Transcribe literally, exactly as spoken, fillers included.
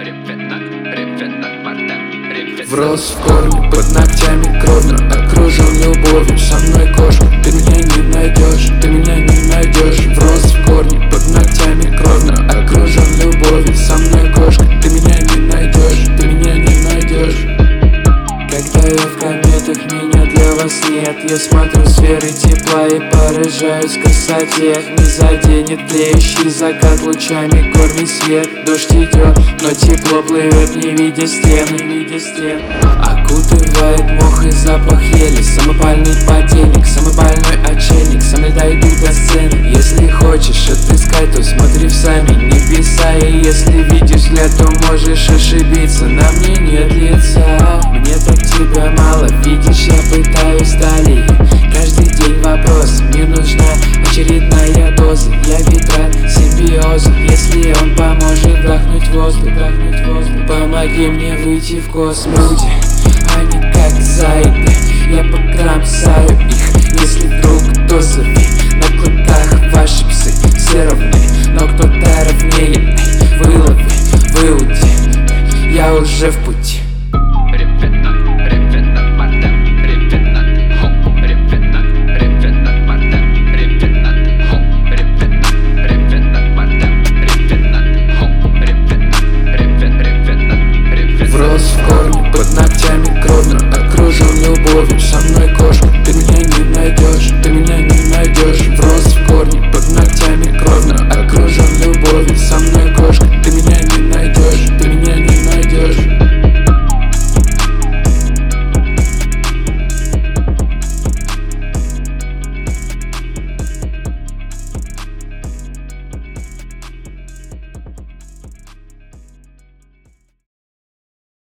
Врос в корни, под ногтями кровно окружен любовью, со мной кошка. Ты меня не найдешь, ты меня не найдешь. Врос в корни, под ногтями кровно окружен любовью, со мной кошка. Ты меня не найдешь, ты меня не найдешь. Когда я в кометах, меня для вас нет. Я смотрю сферы тепла и поражаюсь красоте. Не заденет тлеющий закат лучами горный свет. Дождь идет, но тепло плывет, не видя стен, не видя стен. Окутывает мох и запах ели. Самопальный подельник, самый больной отшельник. Сам не дойду до сцены. Если хочешь отыскать, то смотри в сами небеса. И если видишь взгляд, то можешь ошибиться. На мне нет лица, мне так тебя мало, видишь, я пытаюсь далее. Каждый день вопрос, мне нужна очередная доза. Я ветран симбиоза, если он поможет вдохнуть воздух, вдохнуть воздух. Помоги мне выйти в космос. Люди, они как зайцы, я покромсаю их. Если вдруг, то зови, на клыках ваши псы.